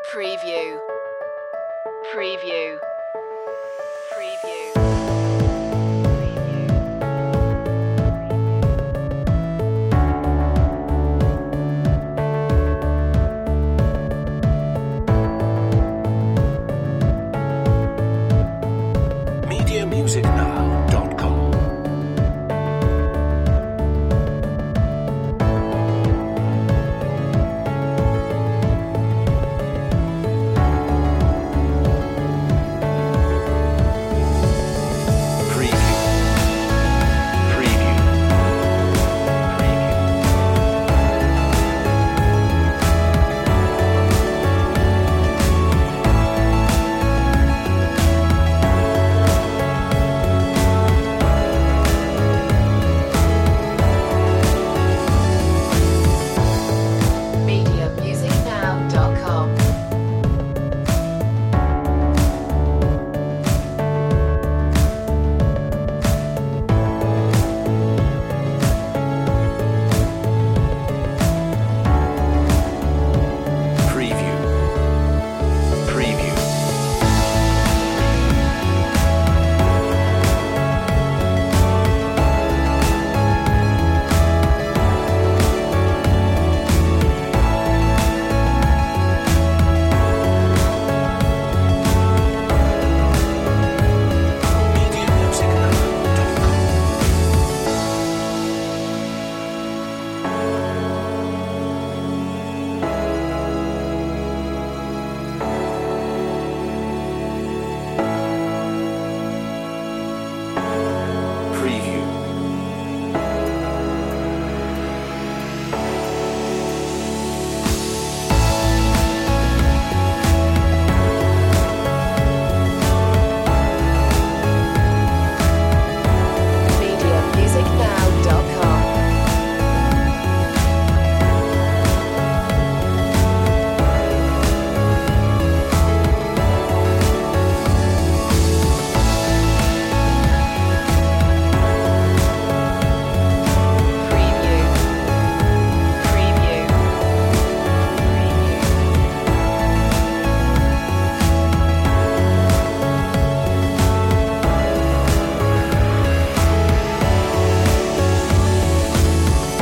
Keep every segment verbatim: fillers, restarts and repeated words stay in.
Preview. Preview. Preview. media music now dot com. media music now dot com. Preview. Preview. media music now dot com. Preview. media music now dot com. Preview. Preview. Preview.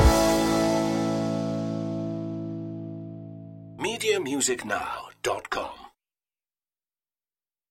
media music now dot com.